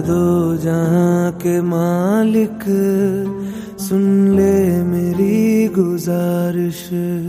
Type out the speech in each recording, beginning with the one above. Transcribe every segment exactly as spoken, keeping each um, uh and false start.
दो जहां के मालिक, सुन ले मेरी गुजारिश।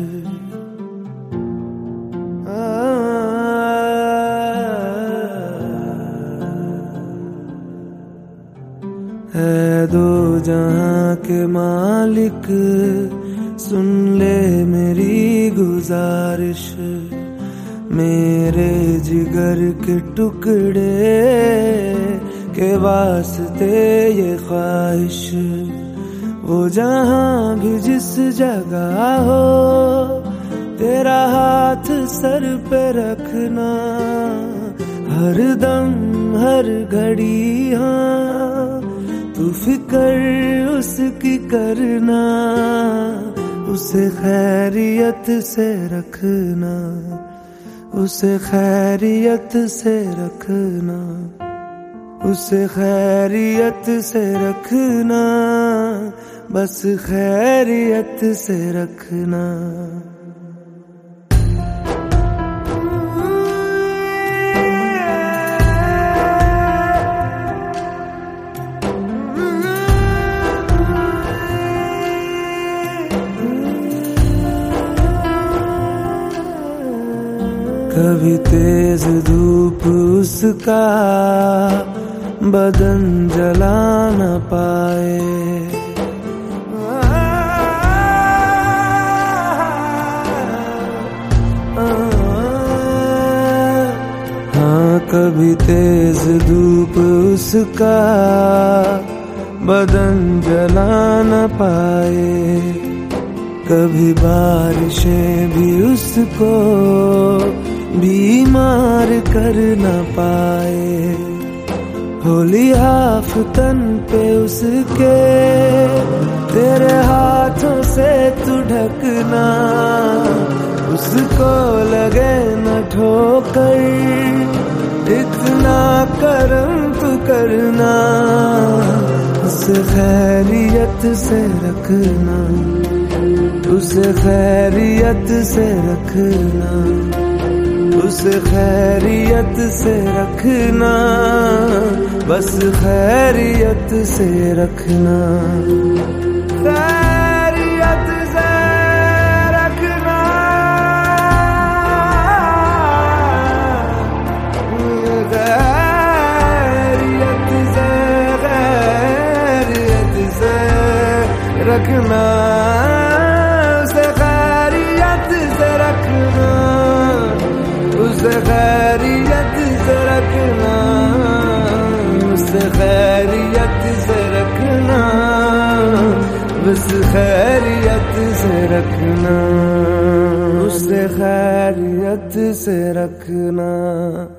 है दो जहां के मालिक, सुन ले मेरी गुजारिश। मेरे जिगर के टुकड़े के वास्ते ये ख्वाहिश, वो जहां भी जिस जगह हो, तेरा हाथ सर पे रखना, हर दम हर घड़ी। हाँ तू फिक्र उसकी करना, उसे खैरियत से रखना, उसे खैरियत से रखना, उसे खैरियत से रखना, बस खैरियत से रखना। कभी तेज धूप उसका बदन जला न पाए, हाँ कभी तेज धूप उसका बदन जला न पाए, कभी बारिशें भी उसको बीमार कर न पाए। होली आफतन पे उसके तेरे हाथों से तू ढकना, उसको लगे न ठोकर, इतना करम तू करना, उसे खैरियत से रखना, उसे खैरियत से रखना, उसे खैरियत से रखना, बस खैरियत से रखना, खैरियत से रखना, खैरियत से खैरियत से रखना, उसे खैरियत से रखना, उसे खैरियत से रखना, उसे खैरियत से रखना, बस खैरियत से रखना, उसे खैरियत से रखना।